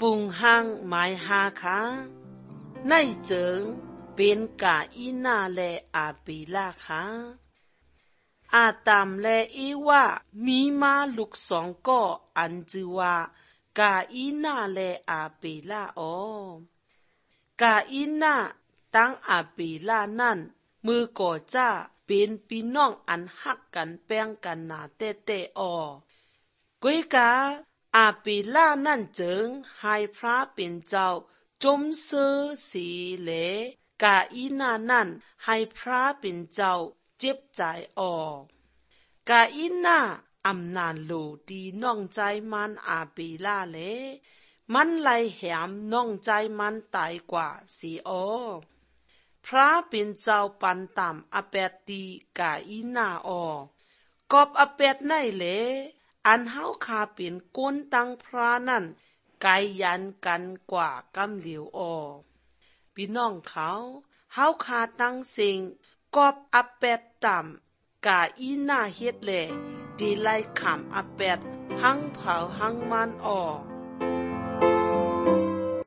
ปุงห้างหมายหาค่ะในเจิงเป็นกาอีนาและอาเปล่าค่ะอาตามและอีว่ามีมาลูก2ก็อันจือว่ากาอีนาและอาเปล่ากาอีนาตั้งอาเปล่านั่นมือก่อจ้าเป็นพี่น้องอันฮักกันแป้งกันหนาเต้ๆก้อยกาอาเปล่านั่นเจิงให้พระเป็นเจ้าจมซื้อสีเหลกาอีนานั่นให้พระเป็นเจ้าเจ็บใจกาอีนาอำนานโลดีน้องใจมันอาเปล่าเลมันไล่แหมน้องใจมันตายกว่าสีพระเป็นเจ้าปันต่ำอาแปดตีกาอีนากอบอาแปดในเลอันเฮาคาเป็นก้นตังพระนั่นไกยันกันกว่ากำเหลียวพี่น้องเขาเฮาคาตั้งสิ่งกอบอาแปดต่ำกาอีนาเฮ็ดแลดีไล่ขำอาแปดหังเผาหังมัน